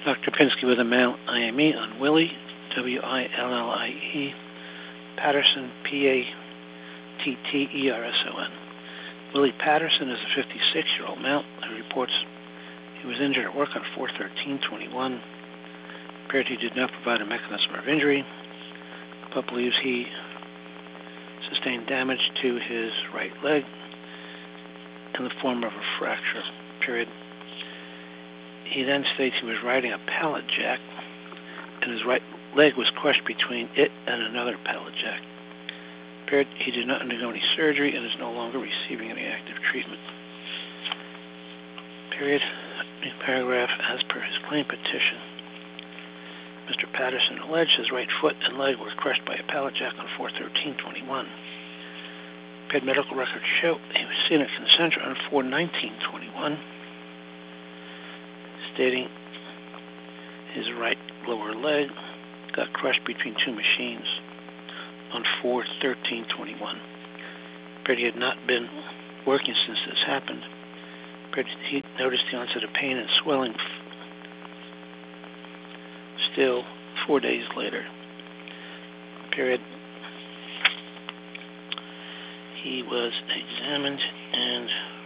Dr. Pinsky with a male IME on Willie, W-I-L-L-I-E, Patterson, P-A-T-T-E-R-S-O-N. Willie Patterson is a 56-year-old male who reports he was injured at work on 4/13/21. Appeared he did not provide a mechanism of injury, but believes he sustained damage to his right leg in the form of a fracture. Period. He then states he was riding a pallet jack, and his right leg was crushed between it and another pallet jack. Period. He did not undergo any surgery and is no longer receiving any active treatment. Period. New paragraph. As per his claim petition, Mr. Patterson alleged his right foot and leg were crushed by a pallet jack on 4/13/21. Period. Medical records show he was seen at Concentra on 4/19/21, stating his right lower leg got crushed between two machines on 4/13/21. He had not been working since this happened. He noticed the onset of pain and swelling still 4 days later. Period. He was examined and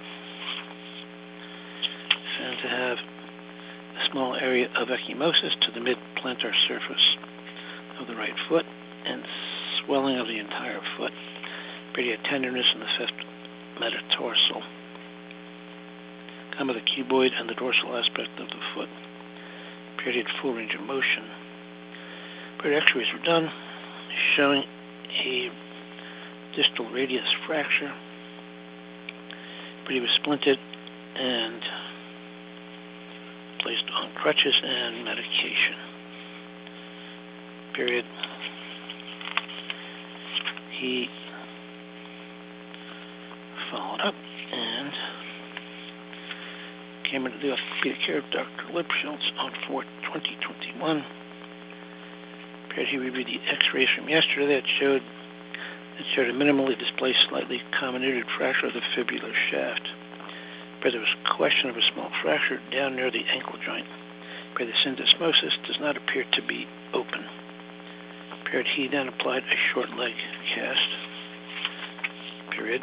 found to have a small area of ecchymosis to the mid-plantar surface of the right foot and swelling of the entire foot. He had tenderness in the fifth metatarsal, the cuboid and the dorsal aspect of the foot. He had full range of motion. X-rays were done, showing a distal radius fracture, but he was splinted and placed on crutches and medication. Period. He followed up and came into the orthopedic care of Dr. Lipschultz on 4/20/21. He reviewed the x-rays from yesterday that showed a minimally displaced, slightly comminuted fracture of the fibular shaft. There was a question of a small fracture down near the ankle joint. The syndesmosis does not appear to be open. He then applied a short leg cast. Period.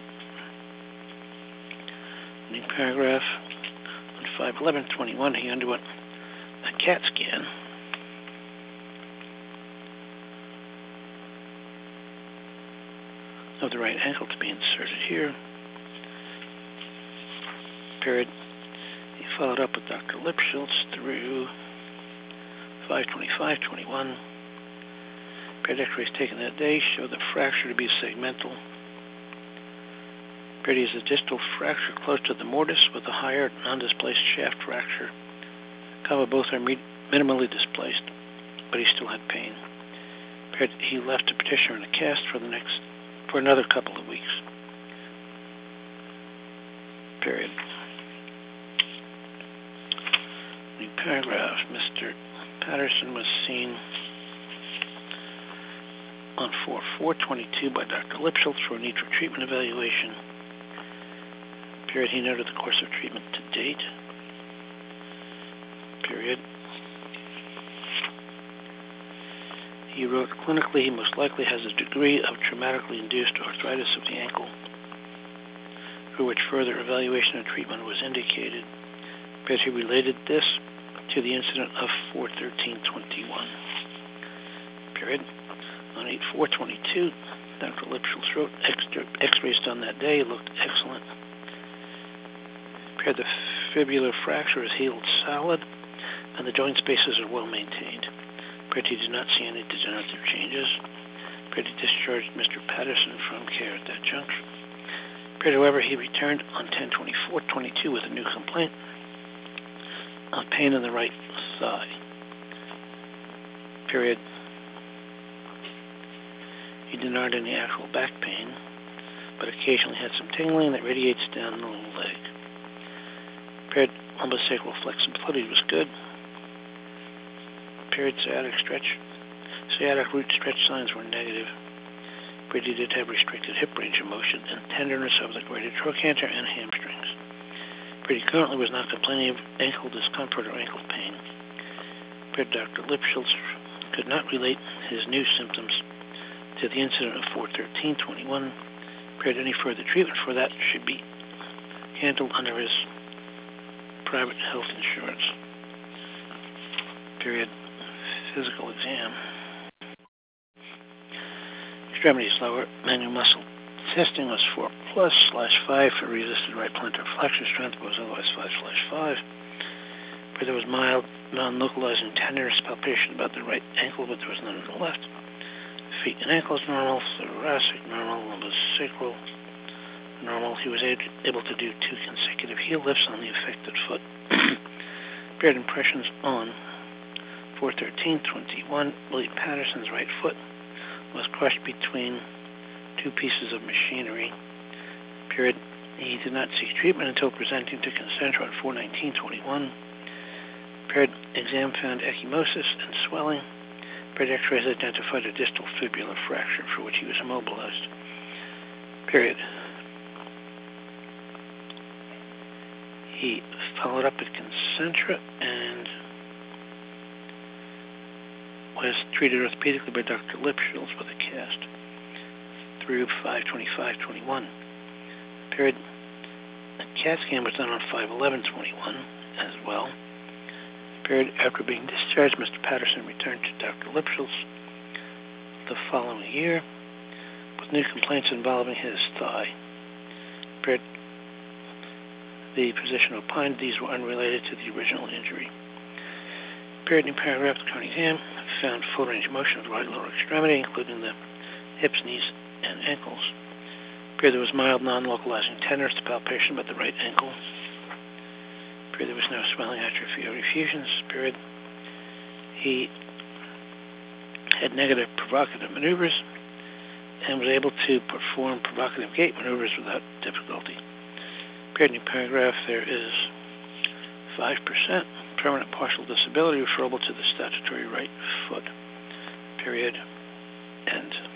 New paragraph. On 5/11/21, he underwent a CAT scan. Of the right ankle to be inserted here. Period. He followed up with Dr. Lipschultz through 5/25/21. X-rays taken that day show the fracture to be segmental. Is a distal fracture close to the mortise with a higher non-displaced shaft fracture. Both are minimally displaced, but he still had pain. He left the petitioner in a cast for another couple of weeks. Period. New paragraph. Mr. Patterson was seen on 4/4/22 by Dr. Lipschultz for a need for treatment evaluation. Period. He noted the course of treatment to date. Period. He wrote, clinically, he most likely has a degree of traumatically induced arthritis of the ankle, for which further evaluation and treatment was indicated. He related this to the incident of 4/13/21. Period. On 8/4/22, Dr. Lipschultz wrote, x-rays done that day looked excellent. The fibular fracture is healed solid, and the joint spaces are well maintained. He did not see any degenerative changes. He discharged Mr. Patterson from care at that juncture. However, he returned on 10/24/22 with a new complaint of pain in the right thigh. Period. He denied any actual back pain, but occasionally had some tingling that radiates down the leg. Lumbosacral flexibility was good. Sciatic root stretch signs were negative. He did have restricted hip range of motion and tenderness of the greater trochanter and hamstrings. He currently was not complaining of ankle discomfort or ankle pain. Period. Dr. Lipschitz could not relate his new symptoms to the incident of 4/13/21. Period. Any further treatment for that should be handled under his private health insurance. Period. Physical exam. Extremities lower. Manual muscle testing was 4+/5 for resisted right plantar flexor strength, but was otherwise 5/5. But there was mild, non-localizing tenderness palpation about the right ankle, but there was none on the left. Feet and ankles normal, thoracic normal, lumbosacral normal. He was able to do 2 consecutive heel lifts on the affected foot. Paired impressions on 4/13/21. Willie Patterson's right foot was crushed between 2 pieces of machinery. Period. He did not seek treatment until presenting to Concentra on 4/19/21. Period. Exam found ecchymosis and swelling. Period. X-rays identified a distal fibular fracture for which he was immobilized. Period. He followed up at Concentra and was treated orthopedically by Dr. Lipschitz with a cast through 5/25/21. Period. A CAT scan was done on 5/11/21 as well. Period. After being discharged, Mr. Patterson returned to Dr. Lipschitz the following year with new complaints involving his thigh. Period. The physician opined these were unrelated to the original injury. Period. In paragraph, the current exam found full range of motion of the right lower extremity, including the hips, knees, and ankles. Period. There was mild non-localizing tenderness to palpation about the right ankle. Period. There was no swelling, atrophy, or effusions. Period. He had negative provocative maneuvers and was able to perform provocative gait maneuvers without difficulty. Period. In paragraph, there is 5% permanent partial disability referable to the statutory right foot. Period. End.